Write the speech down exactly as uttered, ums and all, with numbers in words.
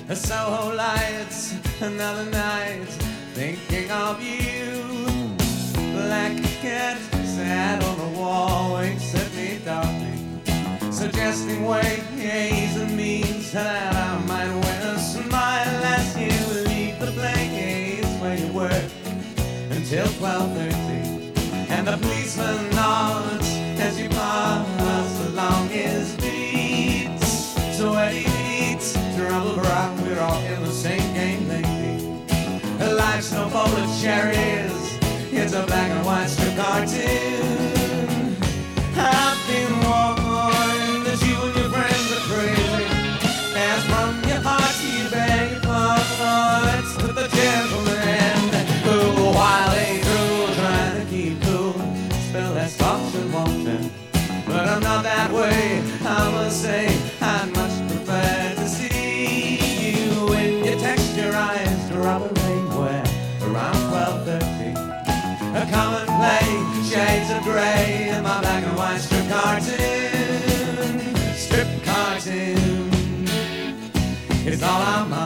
Soho lights, another night, thinking of you. Black cat sat on the wall, winks at me darkly, suggesting ways and means that I might win a smile as you leave the place where you work until twelve thirty. And the policeman nods as you pass along his beat. Sweaty feet, trouble brow, we're all in the same game lately. Life's no bowl of cherries, it's a black and white strip cartoon. I've been warned that you and your friends are crazy, as from your heart you beg for it's to the gentleman who, while they through trying to keep cool, spell less caution wanting. But I'm not that way, I must say. I'd much prefer to see you when you text your eyes to Robert Rainware around twelve thirty. A common play, shades of grey, in my black and white strip cartoon. Strip cartoon, it's all I'm